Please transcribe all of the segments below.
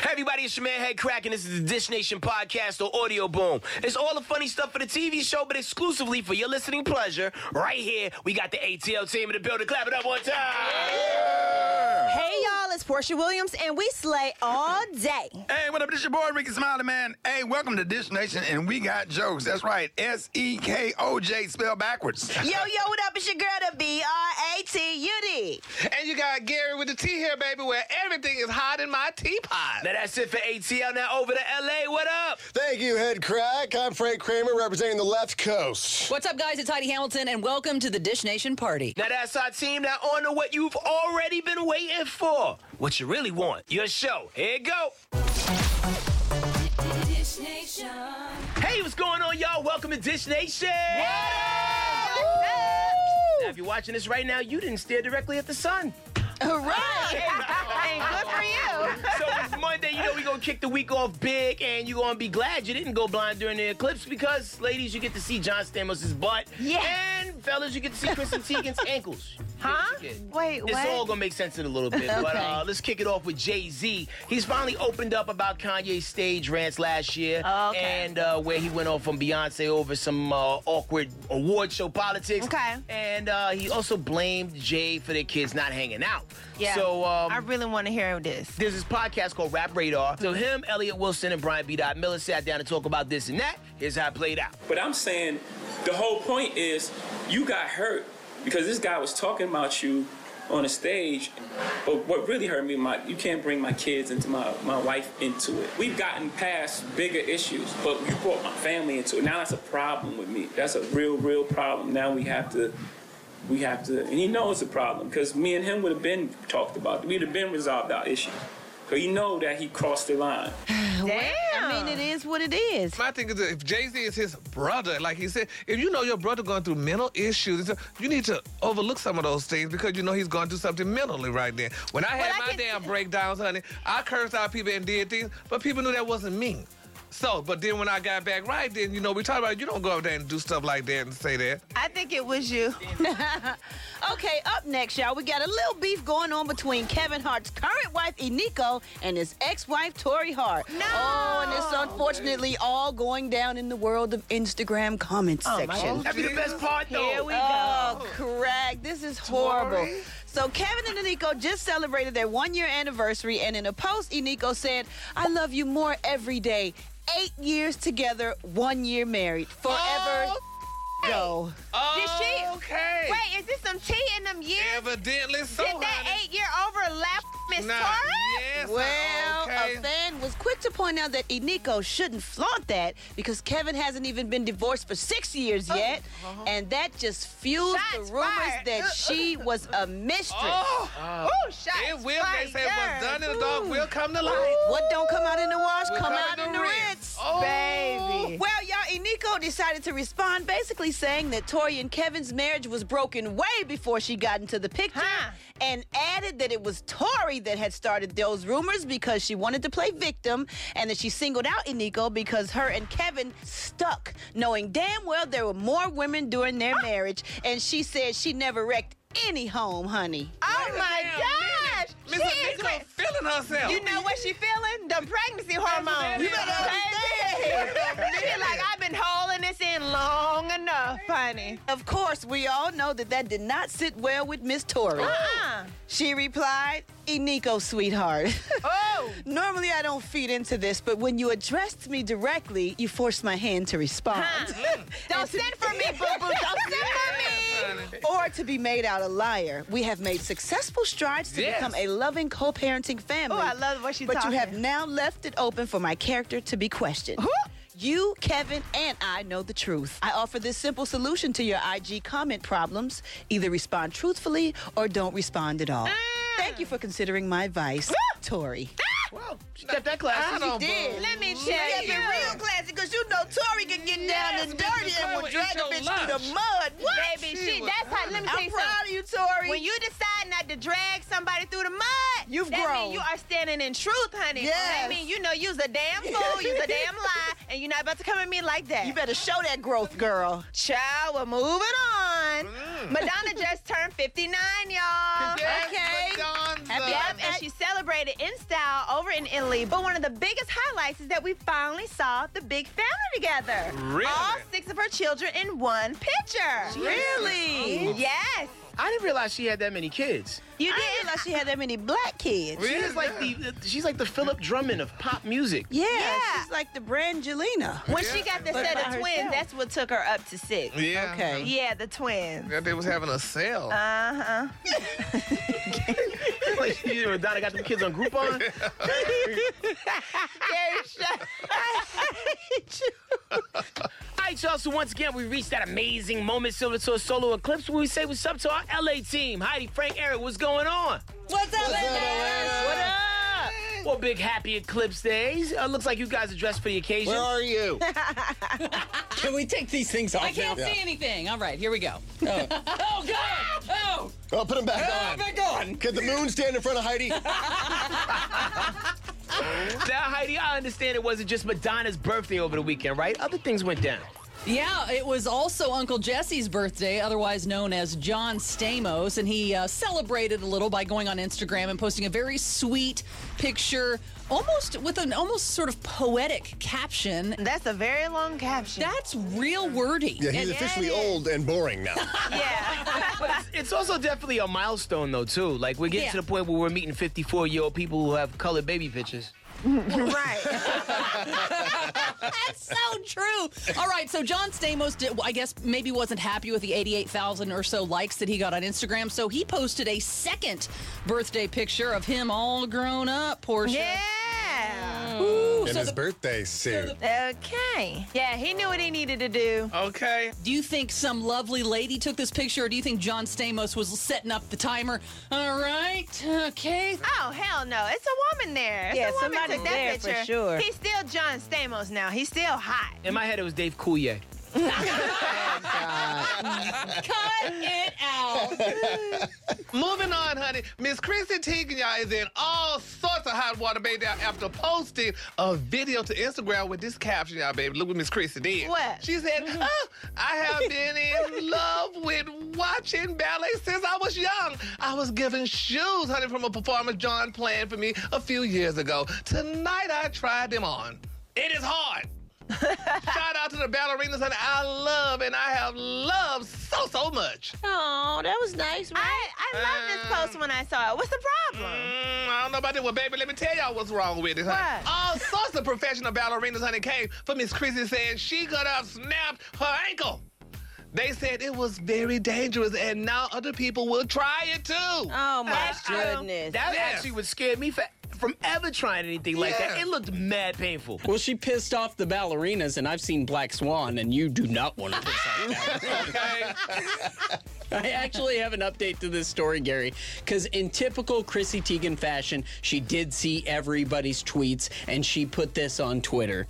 Hey everybody, it's your man Head Crack, and this is the Dish Nation podcast or Audio Boom. It's all the funny stuff for the TV show, but exclusively for your listening pleasure. Right here, we got the ATL team in the building. Clap it up one time. Yeah. Hey y'all, it's Portia Williams, and we slay all day. Hey, what up? This your boy Ricky Smiley, man. Hey, welcome to Dish Nation, and we got jokes. That's right, SEKOJ spelled backwards. Yo, what up? It's your girl, the BRATUD. And you got Gary with the T here, baby, where everything is hot in my teapot. Now that's it for ATL. Now over to LA. What up? Thank you, Head Crack. I'm Frank Kramer, representing the left coast. What's up, guys? It's Heidi Hamilton, and welcome to the Dish Nation party. Now that's our team. Now on to what you've already been waiting for. What you really want. Your show. Here you go. Dish Nation. Hey, what's going on, y'all? Welcome to Dish Nation. Now, if you're watching this right now, you didn't stare directly at the sun. Right. Hey, good for you. So it's Monday, you know we're going to kick the week off big, and you're going to be glad you didn't go blind during the eclipse because, ladies, you get to see John Stamos' butt. Yeah. And, fellas, you get to see Kristen Teigen's ankles. Huh? Wait, what? It's all going to make sense in a little bit. But let's kick it off with Jay-Z. He's finally opened up about Kanye's stage rants last year. And where he went off on Beyonce over some awkward award show politics. Okay. And he also blamed Jay for their kids not hanging out. Yeah. So, I really want to hear this. there's this podcast called Rap Radar. So him, Elliot Wilson, and Brian B. Miller sat down to talk about this and that. Here's how it played out. But I'm saying the whole point is you got hurt because this guy was talking about you on a stage. But what really hurt me, you can't bring my kids into my wife into it. We've gotten past bigger issues, but you brought my family into it. Now that's a problem with me. That's a real problem. Now we have to, and he knows it's a problem because me and him would have been talked about. We'd have been resolved our issue. So you know that he crossed the line. Damn. I mean, it is what it is. My thing is that if Jay-Z is his brother, like he said, if you know your brother going through mental issues, you need to overlook some of those things because you know he's going through something mentally right then. When I had my damn breakdowns, honey, I cursed out people and did things, but people knew that wasn't me. So, but then when I got back right, then, you know, we talked about you don't go up there and do stuff like that and say that. I think it was you. Okay, up next, y'all, we got a little beef going on between Kevin Hart's current wife, Eniko, and his ex-wife, Tori Hart. No! Oh, and it's unfortunately all going down in the world of Instagram comment section. That'd be the best part, though. Here we go. Oh, correct. This is horrible. So Kevin and Eniko just celebrated their 1-year anniversary, and in a post, Eniko said, "I love you more every day. 8 years together, 1 year married. Forever go." Oh, Did she? okay. Wait, is this some tea in them years? Evidently so, Did that honey. 8-year overlap Miss Nah, Tori? yes, Well, okay. a fan was quick to point out that Eniko shouldn't flaunt that because Kevin hasn't even been divorced for 6 years yet, and that just fuels Shots the rumors fired. that she was a mistress. Ooh, shots It will, they say, fired. what's done in the dark will come to light. What don't come out in the wash, Will come out in the rinse. Oh. Baby. Well, y'all, Eniko decided to respond basically saying that Tori and Kevin's marriage was broken way before she got into the picture, and added that it was Tori that had started those rumors because she wanted to play victim, and that she singled out Eniko because her and Kevin stuck, knowing damn well there were more women during their marriage, and she said she never wrecked any home, honey. Oh, my gosh. Miss She is Eniko feeling herself. You know what she feeling? The pregnancy hormones. You better understand. She like, I've been holding this in long enough, honey. Of course, we all know that did not sit well with Miss Tori. She replied, "Eniko, sweetheart. Oh. Normally I don't feed into this, but when you addressed me directly, you forced my hand to respond." Don't send for me, boo-boo. Don't send for me. Or to be made out a liar. We have made successful strides to become a loving co-parenting family. Oh, I love what she's But talking. you have now left it open for my character to be questioned. You, Kevin, and I know the truth. I offer this simple solution to your IG comment problems. Either respond truthfully or don't respond at all. Thank you for considering my advice, Tori. Well, she got that classy. She did. Let me She tell kept you. it real classy because you know Tori can get down and dirty and will drag a bitch through the mud. What? Baby, that's how, let me tell I'm you proud something. of you, Tori. When you decide not to drag somebody through the mud, You've that grown. means you are standing in truth, honey. Yes. That means you know you's a damn fool, you's a damn lie, and you're not about to come at me like that. You better show that growth, girl. Child, we're moving on. Madonna just turned 59, y'all. Okay. Madonna. Yep, and she celebrated in style over in Italy. But one of the biggest highlights is that we finally saw the big family together. Really? All 6 of her children in one picture. Really? Yes. I didn't realize she had that many kids. You didn't realize she had that many black kids. She's like the Philip Drummond of pop music. Yeah, she's like the Brangelina. When she got the But set by of twins, herself. that's what took her up to 6. Yeah. Okay. Yeah, the twins. Yeah, they was having a sale. Uh-huh. Like, you know, Donna got them kids on Groupon. All right, y'all, so once again, we reached that amazing moment, Silver Tour Solo Eclipse, where we say what's up to our LA team. Heidi, Frank, Eric, what's going on? What's up, What up? Well, big happy Eclipse days. Looks like you guys are dressed for the occasion. Where are you? Can we take these things off I can't now? see anything. All right, here we go. Oh, Oh, God! Oh! Oh, put them back on. Back on! Could the moon stand in front of Heidi? Now, Heidi, I understand it wasn't just Madonna's birthday over the weekend, right? Other things went down. Yeah, it was also Uncle Jesse's birthday, otherwise known as John Stamos, and he celebrated a little by going on Instagram and posting a very sweet picture, almost with an almost sort of poetic caption. That's a very long caption. That's real wordy. Yeah, he's officially old and boring now. Yeah. But it's also definitely a milestone, though, too. Like, we're getting to the point where we're meeting 54-year-old people who have colored baby pictures. Right. That's so true. All right, so John Stamos, I guess, maybe wasn't happy with the 88,000 or so likes that he got on Instagram, so he posted a second birthday picture of him all grown up, Portia. Yeah. Ooh, In his birthday suit. Okay. Yeah, he knew what he needed to do. Okay. do you think some lovely lady took this picture, or do you think John Stamos was setting up the timer? All right, okay. Oh, hell no. It's a woman there. It's Yeah, a woman somebody took that there for picture. sure. He's still John Stamos now. He's still hot. In my head, it was Dave Coulier. Cut it out. Moving on, honey. Miss Chrissy Teigen, y'all, is in all sorts of hot water, baby, after posting a video to Instagram with this caption, y'all, baby. Look what Miss Chrissy did. What? She said, I have been in love with watching ballet since I was young. I was given shoes, honey, from a performance John planned for me a few years ago. Tonight, I tried them on. It is hard. Shout out to the ballerinas that I love and I have loved so much. Oh, that was nice, right? I love this post when I saw it. What's the problem? I don't know about that. Well, baby, let me tell y'all what's wrong with it, honey. What? All sorts of professional ballerinas, honey, came for Miss Chrissy saying she could have snapped her ankle. They said it was very dangerous, and now other people will try it too. Oh, my goodness. That actually would scare me from ever trying anything like that. It looked mad painful. Well, she pissed off the ballerinas, and I've seen Black Swan, and you do not want to piss off Okay. I actually have an update to this story, Gary, because in typical Chrissy Teigen fashion, she did see everybody's tweets, and she put this on Twitter.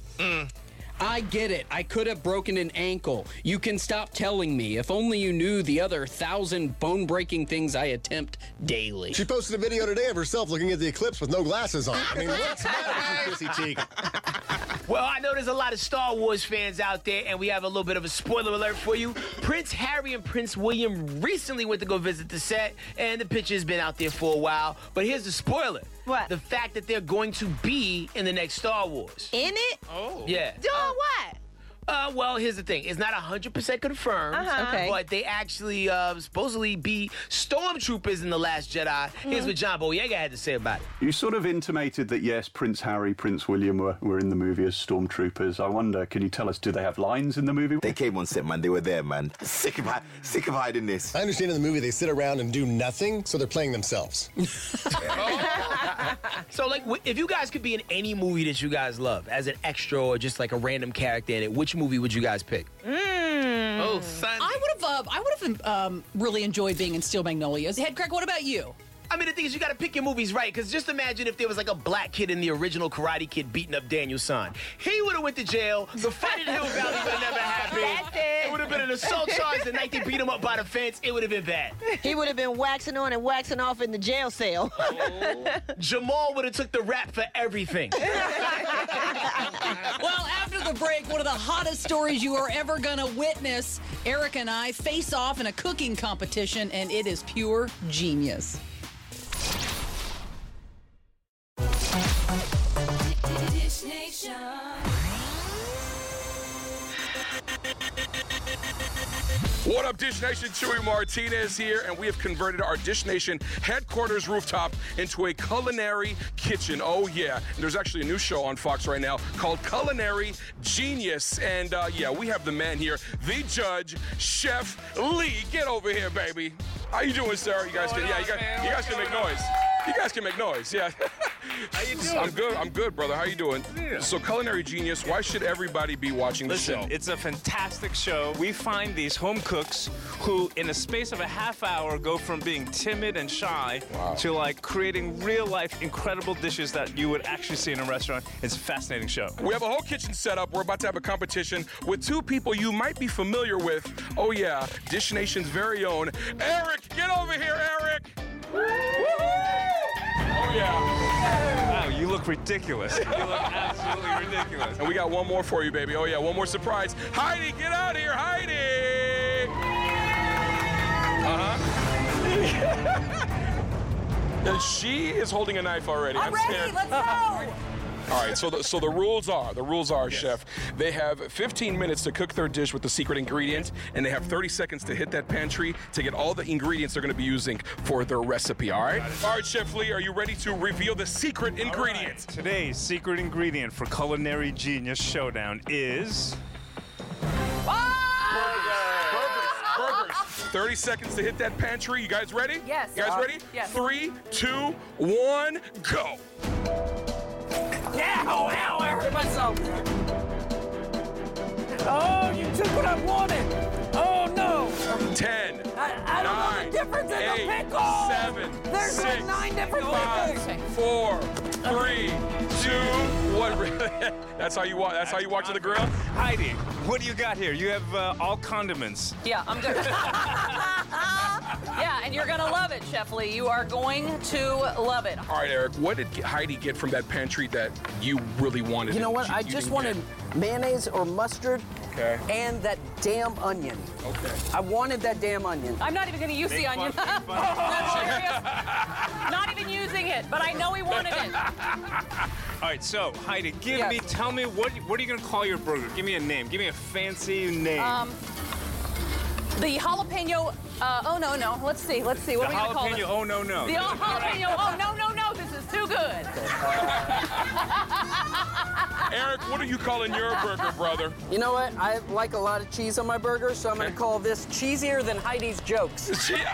I get it. I could have broken an ankle. You can stop telling me. If only you knew the other 1,000 bone-breaking things I attempt daily. She posted a video today of herself looking at the eclipse with no glasses on. I mean, what's the matter with you, Chrissy Teigen? Well, I know there's a lot of Star Wars fans out there, and we have a little bit of a spoiler alert for you. Prince Harry and Prince William recently went to go visit the set, and the picture's been out there for a while. But here's the spoiler. What? The fact that they're going to be in the next Star Wars. In it? Oh. Yeah. Doing what? Well, here's the thing. It's not 100% confirmed, Okay. but they actually supposedly be stormtroopers in The Last Jedi. Here's what John Boyega had to say about it. You sort of intimated that, yes, Prince Harry, Prince William were in the movie as stormtroopers. I wonder, can you tell us, do they have lines in the movie? They came on set, man. They were there, man. Sick of hiding this. I understand in the movie they sit around and do nothing, so they're playing themselves. So, like, if you guys could be in any movie that you guys love, as an extra or just like a random character in it, which movie would you guys pick? Oh, Sunday. I would have really enjoyed being in Steel Magnolias. Head Craig, what about you? I mean, the thing is, you got to pick your movies right, because just imagine if there was like a black kid in the original Karate Kid beating up Daniel San. He would have went to jail. The fight in Hill Valley would have never happened. That's it. It would have been an assault charge. The night they beat him up by the fence, it would have been bad. He would have been waxing on and waxing off in the jail cell. Jamal would have took the rap for everything. Well, after the break, one of the hottest stories you are ever going to witness. Eric and I face off in a cooking competition, and it is pure genius. Dish Nation. What up, Dish Nation? Chewy Martinez here, and we have converted our Dish Nation headquarters rooftop into a culinary kitchen. Oh, yeah. And there's actually a new show on Fox right now called Culinary Genius. And, yeah, we have the man here, the judge, Chef Lee. Get over here, baby. How you doing, sir? You guys can, yeah, you guys can make noise. You guys can make noise, yeah. How you doing? I'm good, brother. How you doing? Yeah. So, Culinary Genius, why should everybody be watching the show? Listen, it's a fantastic show. We find these home cooks who, in a space of a half hour, go from being timid and shy to, like, creating real-life, incredible dishes that you would actually see in a restaurant. It's a fascinating show. We have a whole kitchen set up. We're about to have a competition with two people you might be familiar with. Oh, yeah, Dish Nation's very own Eric. Get over here, Eric. Oh, yeah. Wow, you look ridiculous. You look absolutely ridiculous. And we got one more for you, baby. Oh, yeah, one more surprise. Heidi, get out of here, Heidi. And she is holding a knife already. I'm ready. scared. Let's go. All right, so the rules are, yes. Chef, they have 15 minutes to cook their dish with the secret ingredient, and they have 30 seconds to hit that pantry to get all the ingredients they're going to be using for their recipe, all right? All right, Chef Lee, are you ready to reveal the secret ingredient? Right. Today's secret ingredient for Culinary Genius Showdown is... Burgers. 30 seconds to hit that pantry. You guys ready? Yes. You guys ready? Yes. 3, 2, 1, go. Ow, I hurt myself. Oh, you took what I wanted. Oh, no. 10, I don't know the difference in the pickle. 7, There's 6, 9 different 5, pickles. 4, 3, 2, 1. That's how you walk. That's how you walk to the grill. Heidi, what do you got here? You have all condiments. Yeah, I'm good. Yeah, and you're gonna love it, Chef Lee. You are going to love it. All right, Eric, what did Heidi get from that pantry that you really wanted? You know what? I just wanted mayonnaise or mustard and that damn onion. Okay. I wanted that damn onion. I'm not even gonna use the onion. I'm serious. Not even using it, but I know he wanted it. All right, so Heidi, tell me what are you gonna call your burger? Give me a name. Give me a fancy name. The jalapeno. Oh no. Let's see. What are we gonna call it? The jalapeno. Oh no. The jalapeno. Oh no. This is too good. Eric, what are you calling your burger, brother? You know what? I like a lot of cheese on my burger, so I'm going to call this cheesier than Heidi's jokes.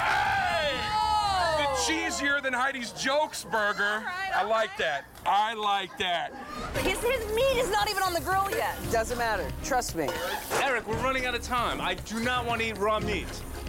The cheesier than Heidi's jokes burger. I like that. I like that. His meat is not even on the grill yet. Doesn't matter. Trust me. Eric, we're running out of time. I do not want to eat raw meat.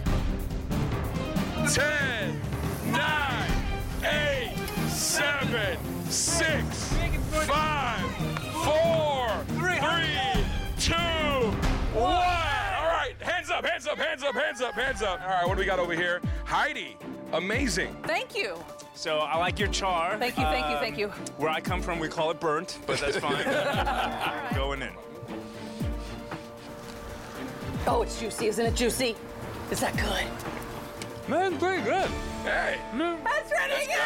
10, 9, 8, 7, 6, 5, 4, 3, 2, 1. All right, hands up. All right, what do we got over here? Heidi, amazing. Thank you. So I like your char. Thank you. Where I come from, we call it burnt, but that's fine. Going in. Oh, it's juicy, isn't it juicy? Is that good? Man, pretty good. Hey. That's pretty good.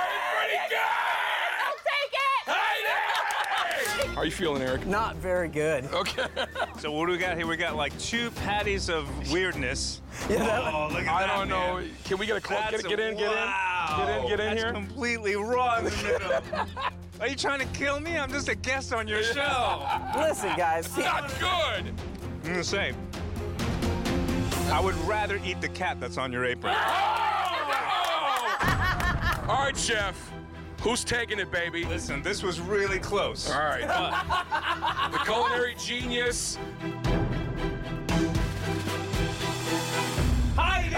I'll take it. Heidi! How are you feeling, Eric? Not very good. Okay. So what do we got here? We got like 2 patties of weirdness. Yeah, look at that, I don't know. Can we get a close? Get in here. That's completely raw in the middle. Are you trying to kill me? I'm just a guest on your show. Listen, guys. Not good. I'm gonna say, I would rather eat the cat that's on your apron. All right, Chef. Who's taking it, baby? Listen, this was really close. All right. The Culinary Genius. Heidi!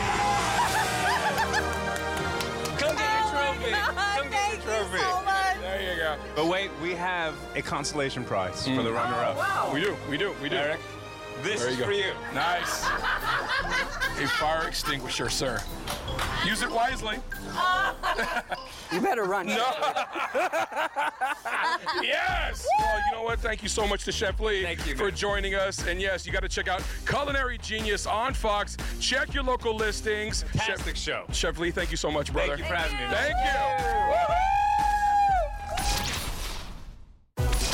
Come get your trophy. Come get your trophy. So much. There you go. But wait, we have a consolation prize for the runner-up. Wow. We do. Eric, this is for you. Nice. A fire extinguisher, sir. Use it wisely. You better run. No. Yes. Well, you know what? Thank you so much to Chef Lee for joining us. And yes, you got to check out Culinary Genius on Fox. Check your local listings. Fantastic show. Chef Lee, thank you so much, brother. Thank you for having me. Thank you.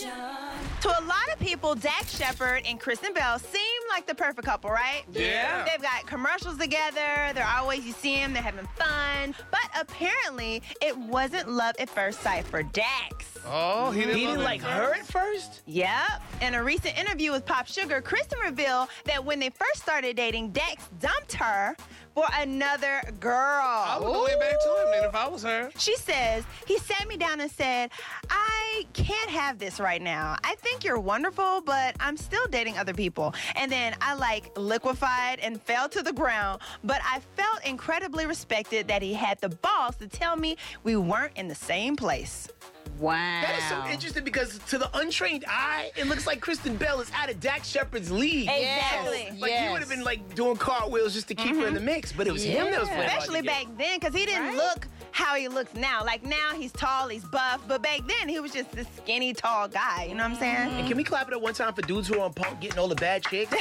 To a lot of people, Dax Shepard and Kristen Bell seem like the perfect couple, right? Yeah. They've got commercials together. They're always, you see them, they're having fun. But apparently, it wasn't love at first sight for Dax. Oh, he didn't like her at first? Yep. In a recent interview with Pop Sugar, Kristen revealed that when they first started dating, Dax dumped her for another girl. I would go back to him then if I was her. She says, he sat me down and said, I can't have this right now. I think you're wonderful, but I'm still dating other people. And then I liquefied and fell to the ground, but I felt incredibly respected that he had the balls to tell me we weren't in the same place. Wow. That is so interesting because to the untrained eye, it looks like Kristen Bell is out of Dax Shepard's league. Exactly. So, he would have been doing cartwheels just to keep her in the mix, but it was him that was playing hard to Especially get. back then, because he didn't look how he looks now. Like now he's tall, he's buff, but back then he was just this skinny, tall guy. You know what I'm saying? And can we clap it up one time for dudes who are on Punk getting all the bad chicks?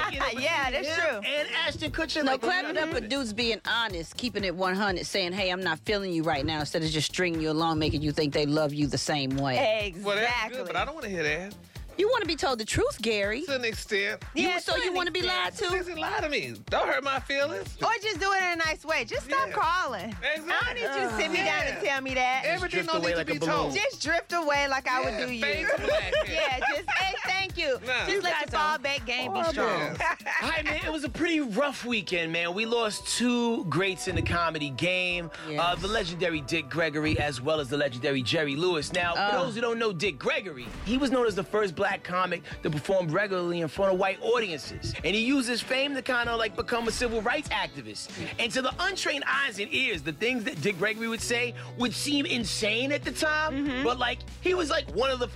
Yeah, that's true. And Ashton Kutcher. No, clap it up for dudes being honest, keeping it 100, saying, hey, I'm not feeling you right now, instead of just stringing you along, making you think they love you the same way. Exactly. Well, that's good, but I don't want to hear that. You want to be told the truth, Gary. To an extent. So you want to be lied to? Listen, lie to me. Don't hurt my feelings. Or just do it in a nice way. Just stop calling. Exactly. I don't need you to sit me down and tell me that. Everything don't need to be told. Just drift away like I would do you. fade to black. Yeah, just hey, thank you. Just let your fallback game be strong. Hi, man. It was a pretty rough weekend, man. We lost two greats in the comedy game. The legendary Dick Gregory as well as the legendary Jerry Lewis. Now, for those who don't know Dick Gregory, he was known as the first black comic to perform regularly in front of white audiences. And he used his fame to kind of become a civil rights activist. And to the untrained eyes and ears, the things that Dick Gregory would say would seem insane at the time, but he was one of the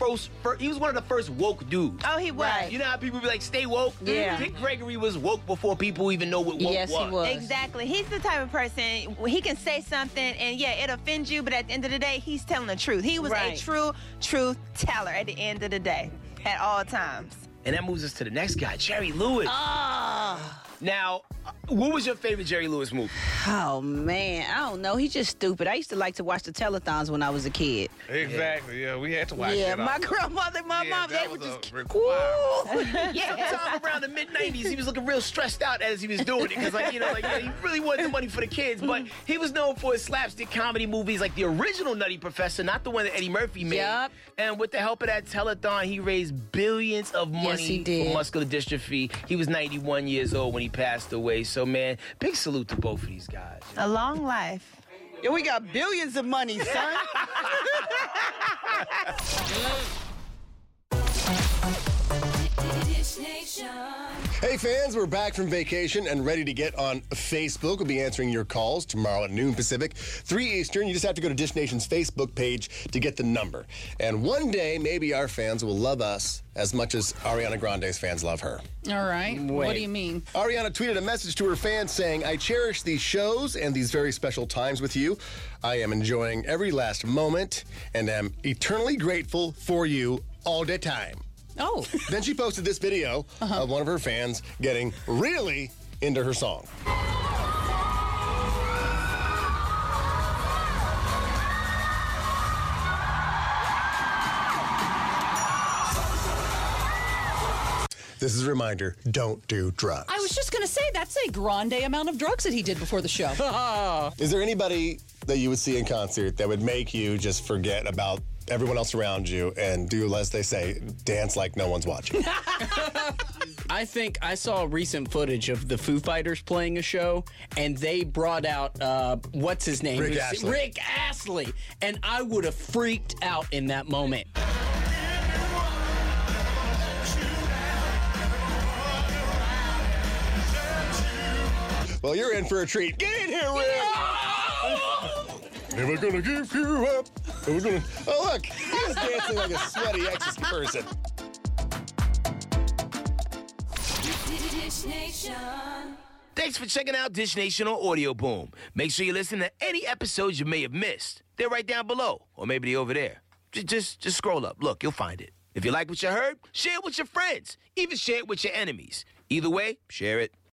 first woke dudes. Oh, he was. Right. You know how people be like, stay woke? Yeah. Dick Gregory was woke before people even know what woke was. Yes, he was. Exactly. He's the type of person, he can say something and it offends you, but at the end of the day, he's telling the truth. He was a true truth teller at the end of the day, at all times. And that moves us to the next guy, Jerry Lewis. Now, what was your favorite Jerry Lewis movie? Oh, man. I don't know. He's just stupid. I used to like to watch the telethons when I was a kid. Exactly. Yeah, we had to watch Yeah, that. my grandmother, my mom, they that were was just required. Sometime around the mid-'90s, he was looking real stressed out as he was doing it. Because, he really wanted the money for the kids. But he was known for his slapstick comedy movies like the original Nutty Professor, not the one that Eddie Murphy made. Yep. And with the help of that telethon, he raised billions of money for muscular dystrophy. He was 91 years old when he passed away. So, man, big salute to both of these guys. A long life. Yeah, we got billions of money, son. Hey fans, we're back from vacation and ready to get on Facebook. We'll be answering your calls tomorrow at noon Pacific, 3 Eastern. You just have to go to Dish Nation's Facebook page to get the number. And one day, maybe our fans will love us as much as Ariana Grande's fans love her. All right. What do you mean? Ariana tweeted a message to her fans saying, I cherish these shows and these very special times with you. I am enjoying every last moment and am eternally grateful for you all the time. Oh. Then she posted this video of one of her fans getting really into her song. This is a reminder, don't do drugs. I was just going to say, that's a grande amount of drugs that he did before the show. Is there anybody that you would see in concert that would make you just forget about everyone else around you and do, as they say, dance like no one's watching? I think I saw recent footage of the Foo Fighters playing a show, and they brought out, what's his name? Rick Astley. Rick Astley. And I would have freaked out in that moment. Well, you're in for a treat. Get in here, Rick! Never gonna give you up. Never gonna... Oh, look! He's dancing like a sweaty ecstasy person. Dish Nation. Thanks for checking out Dish Nation on Audio Boom. Make sure you listen to any episodes you may have missed. They're right down below, or maybe they're over there. Just scroll up. Look, you'll find it. If you like what you heard, share it with your friends. Even share it with your enemies. Either way, share it.